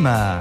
FM.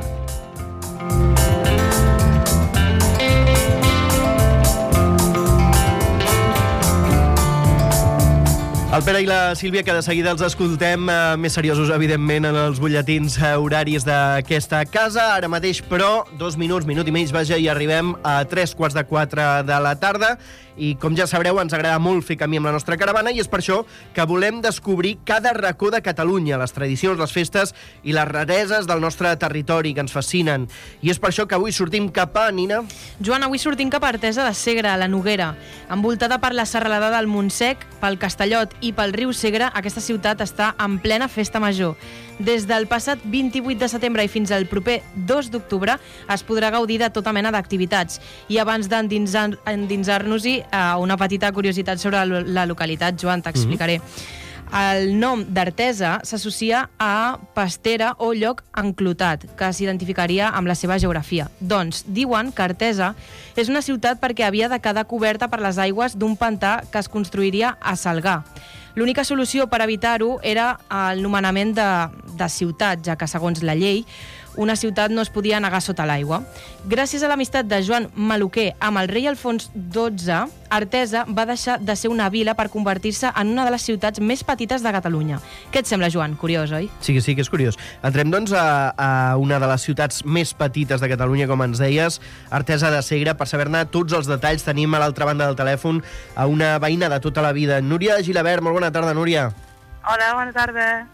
El Pere i la Sílvia, que de seguida els escoltem més seriosos, evidentment, en els butlletins horaris d'aquesta casa. Ara mateix, però, 2 minuts, minut i mig, vaja, i arribem a 3:45 de la tarda. I, com ja sabreu, ens agrada molt fer camí amb la nostra caravana i és per això que volem descobrir cada racó de Catalunya, les tradicions, les festes i les rareses del nostre territori que ens fascinen. I és per això que avui sortim cap a, Nina? Joan, avui sortim cap a Artesa de Segre, a la Noguera. Envoltada per la serralada del Montsec, pel Castellot i pel riu Segre, aquesta ciutat està en plena festa major. Des del passat 28 de setembre i fins al proper 2 d'octubre es podrà gaudir de tota mena d'activitats. I abans d'endinsar-nos-hi, una petita curiositat sobre la localitat, Joan, t'explicaré. El nom d'Artesa s'associa a pastera o lloc enclotat, que s'identificaria amb la seva geografia. Doncs diuen que Artesa és una ciutat perquè havia de quedar coberta per les aigües d'un pantà que es construiria a Salgar. L'única solució per evitar-ho era el nomenament de ciutat, ja que, segons la llei, una ciutat no es podia negar sota l'aigua. Gràcies a l'amistat de Joan Maluquer amb el rei Alfons XII, Artesa va deixar de ser una vila per convertir-se en una de les ciutats més petites de Catalunya. Què et sembla, Joan? Curiós, oi? Sí, que és curiós. Entrem, doncs, a una de les ciutats més petites de Catalunya, com ens deies, Artesa de Segre. Per saber-ne tots els detalls tenim a l'altra banda del telèfon a una veïna de tota la vida, Núria Gilabert. Molt bona tarda, Núria. Hola, bona tarda.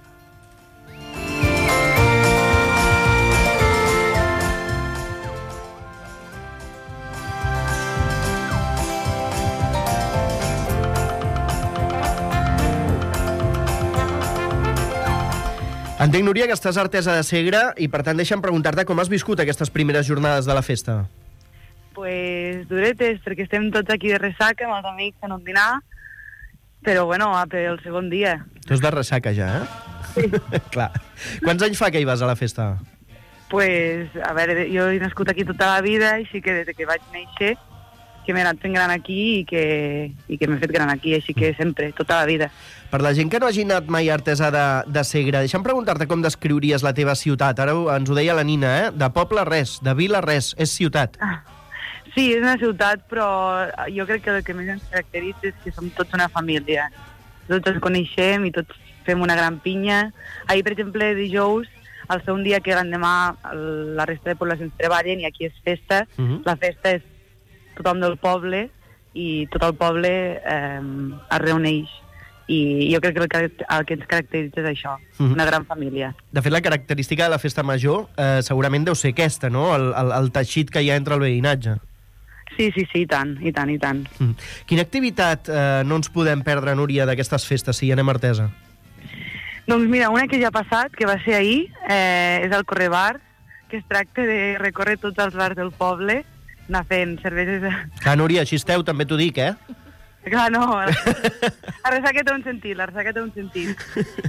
Entenc, Núria, que estàs a Artesa de Segre i, per tant, deixa'm preguntar-te com has viscut aquestes primeres jornades de la festa. Pues duretes, perquè estem tots aquí de ressaca amb els amics en un dinar, però bueno, per el segon dia. Tu és de ressaca ja, eh? Sí. Clar. Quants anys fa que hi vas a la festa? Pues, a veure, jo he nascut aquí tota la vida, així que des que vaig néixer, que m'he anat fent gran aquí i que m'he fet gran aquí, així que sempre, tota la vida. Per la gent que no hagi anat mai a Artesa de Segre, deixa'm preguntar-te com descriuries la teva ciutat. Ara ens ho deia la Nina, eh? De poble res, de vila res, és ciutat. Sí, és una ciutat, però jo crec que el que més ens caracteritza és que som tots una família. Tots ens coneixem i tots fem una gran pinya. Ahir, per exemple, dijous, al ser un dia que l'endemà la resta de poblacions treballen i aquí és festa, la festa és tothom del poble i tot el poble es reuneix. I jo crec que el que ens caracteritza és això, una gran família. De fet, la característica de la festa major segurament deu ser aquesta, no? El teixit que hi ha entre el veïnatge. Sí, i tant. Quina activitat no ens podem perdre, Núria, d'aquestes festes, si hi anem a Artesa? Doncs mira, una que ja ha passat, que va ser ahir, és el Correbar, que es tracta de recórrer tots els bars del poble, anar fent cerveses... Clar, Núria, així esteu, també t'ho dic, eh? Clar, no, la ressaca té un sentit.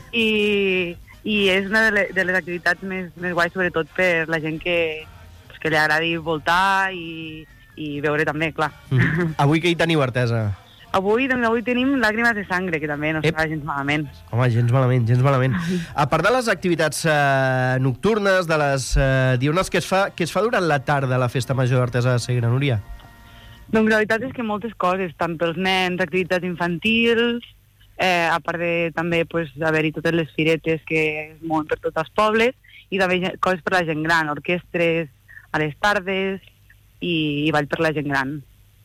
I és una de les activitats més guais, sobretot per la gent que li agradi voltar i veure també, clar. Avui què hi teniu, Artesa? Avui tenim Làgrimes de Sangre, que també no està gens malament. Home, gens malament. A part de les activitats nocturnes, de les diurnes, què es fa durant la tarda a la festa major d'Artesa de Segre, Núria? Doncs la veritat és que moltes coses, tant pels nens, activitats infantils, a part de també haver-hi totes les firetes que es mouen per tots els pobles, i també coses per la gent gran, orquestres a les tardes i ball per la gent gran.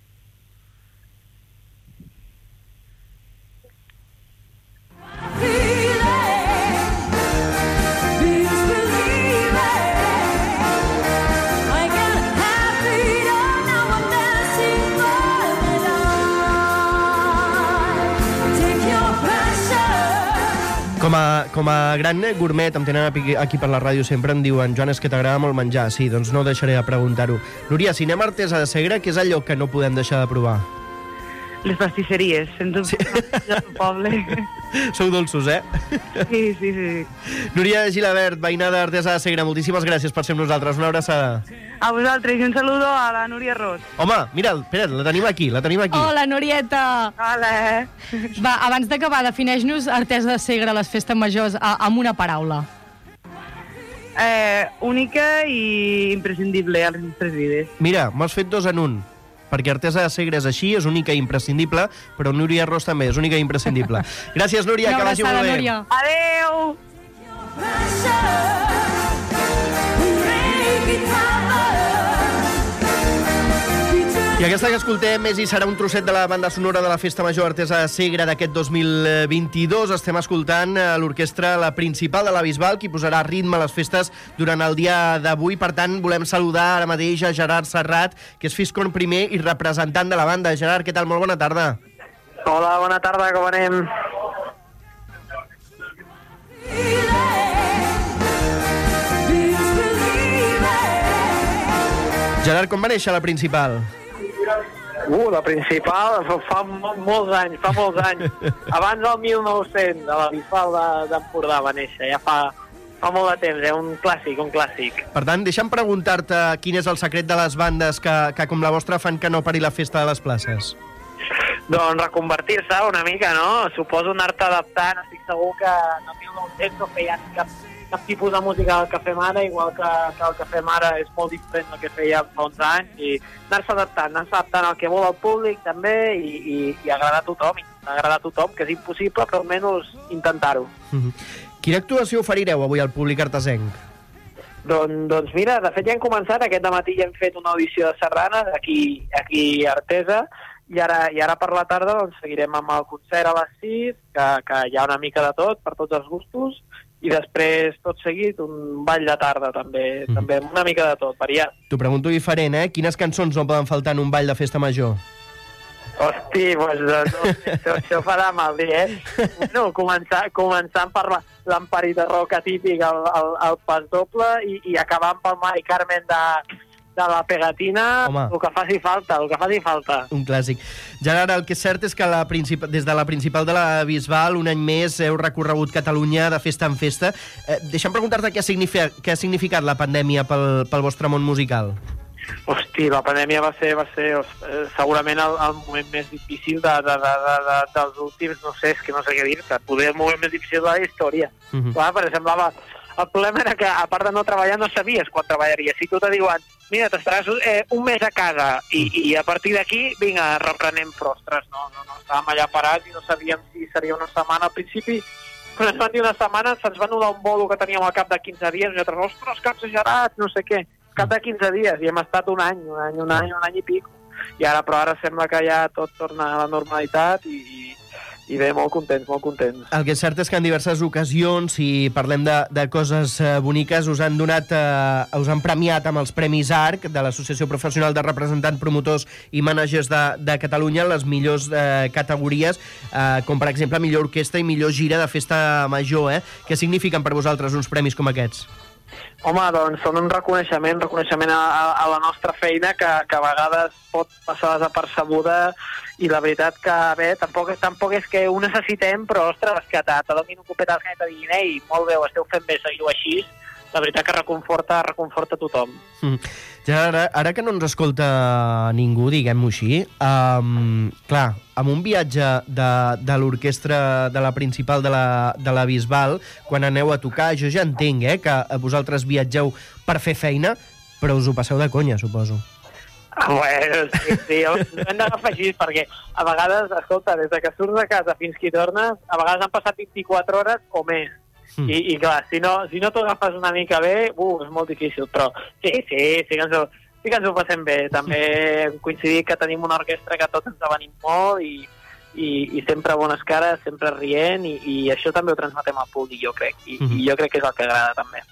Com a gran gourmet, em tenen aquí per la ràdio sempre, em diuen, Joan, és que t'agrada molt menjar. Sí, doncs no deixaré de preguntar-ho. Núria, si anem a Artesa de Segre, què és allò que no podem deixar de provar? Les pastisseries, sens dubte, del poble. Sou dolços, eh? Sí. Núria Gilabert, veïna d'Artesa de Segre, moltíssimes gràcies per ser amb nosaltres. Una abraçada. A vosaltres, i un saludo a la Núria Ros. Home, mira, espera't, la tenim aquí. Hola, Nurieta. Hola. Va, abans d'acabar, defineix-nos Artesa de Segre, les festes majors, amb una paraula. única i imprescindible a les nostres vides. Mira, m'has fet 2 en 1, perquè Artesa de Segre és així, és única i imprescindible, però Núria Ros també és única i imprescindible. Gràcies, Núria, que vagi molt bé. Núria. Adeu! I aquesta que escoltem és i serà un trosset de la banda sonora de la Festa Major Artesa de Segre d'aquest 2022. Estem escoltant l'orquestra La Principal de la Bisbal, qui posarà ritme a les festes durant el dia d'avui. Per tant, volem saludar ara mateix a Gerard Serrat, que és fiscorn primer i representant de la banda. Gerard, què tal? Molt bona tarda. Hola, bona tarda, com anem? Gerard, com va néixer La Principal? La Principal fa molts anys. Abans del 1900, a la Bisbal d'Empordà va néixer, ja fa molt de temps, un clàssic. Per tant, deixa'm preguntar-te quin és el secret de les bandes que com la vostra fan que no pari la festa de les places. Doncs reconvertir-se una mica, no? Suposo anar-te adaptant. Estic segur que en el 1900 no feien cap tipus de música del que fem ara, igual que el que fem ara és molt diferent del que fèiem fa uns anys, i anar-se adaptant al que vol el públic també i agradar a tothom, que és impossible, però almenys intentar-ho. Quina actuació oferireu avui al públic artesenc? Doncs mira, de fet ja hem començat, aquest dematí ja hem fet una audició de sardanes aquí a Artesa, i ara per la tarda doncs, seguirem amb el concert a les 6, que hi ha una mica de tot, per tots els gustos, i després, tot seguit, un ball de tarda també una mica de tot, variat. T'ho pregunto diferent, Quines cançons no poden faltar en un ball de festa major? Hosti, això farà mal dir, No, començant per l'Emparit de Roca típic, el pas doble, i acabant pel Mari Carmen de la pegatina. Home, el que faci falta. Un clàssic. Gerard, el que és cert és que des de la Principal de la Bisbal, un any més, heu recorregut Catalunya de festa en festa. Deixa'm preguntar-te què ha significat la pandèmia pel vostre món musical. Hosti, la pandèmia va ser segurament el moment més difícil dels últims, no sé què dir-te, poder el moment més difícil de la història. Perquè semblava... El problema era que, a part de no treballar, no sabies quan treballaries. Si tu te diuen, mira, t'estaràs un mes a casa i a partir d'aquí, vinga, reprenem frostres. No, estàvem allà parats i no sabíem si seria una setmana al principi. Quan ens van dir una setmana, se'ns va anul·lar un bolo que teníem al cap de 15 dies, i nosaltres, ostres, que exagerats, no sé què. Cap de 15 dies, i hem estat un any i pico. Però ara sembla que ja tot torna a la normalitat i bé, molt contents. El que és cert és que en diverses ocasions, si parlem de coses boniques, us han premiat amb els Premis ARC de l'Associació Professional de Representants, Promotors i Mànagers de Catalunya, les millors categories, com per exemple millor orquestra i millor gira de festa major. Què signifiquen per vosaltres uns premis com aquests? Home, doncs són un reconeixement a la nostra feina que a vegades pot passar desapercebuda, i la veritat que, bé, tampoc és que ho necessitem, però, ostres, que te donin un copet al cap i te diguin, ei, molt bé, ho esteu fent bé, seguiu així, la veritat que reconforta tothom. Ja, ara que no ens escolta ningú, diguem-ho així, clar, amb un viatge de l'orquestra de la Principal de la Bisbal, quan aneu a tocar, jo ja entenc que vosaltres viatgeu per fer feina, però us ho passeu de conya, suposo. Bueno, sí, hem d'agafar així, perquè a vegades, escolta, des que surts de casa fins que hi tornes, a vegades han passat 24 hores o més. I clar, si no t'ho agafes una mica bé, és molt difícil, però sí que ens ho passem bé. També hem coincidit que tenim una orquestra que tots ens avenim molt i sempre bones cares, sempre rient, i això també ho transmetem al públic, jo crec, i jo crec que és el que agrada també.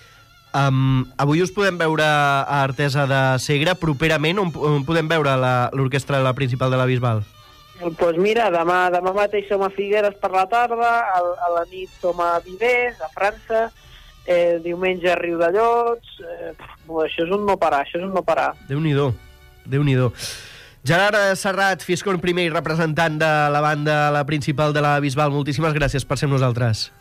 Avui us podem veure a Artesa de Segre. Properament, on podem veure l'orquestra de la Principal de la Bisbal? Doncs mira, demà mateix som a Figueres per la tarda, a la nit som a Vivers, a França, diumenge a Riudellots, això és un no parar. Déu-n'hi-do. Gerard Serrat, fiscorn primer i representant de la banda La Principal de la Bisbal, moltíssimes gràcies per ser amb nosaltres.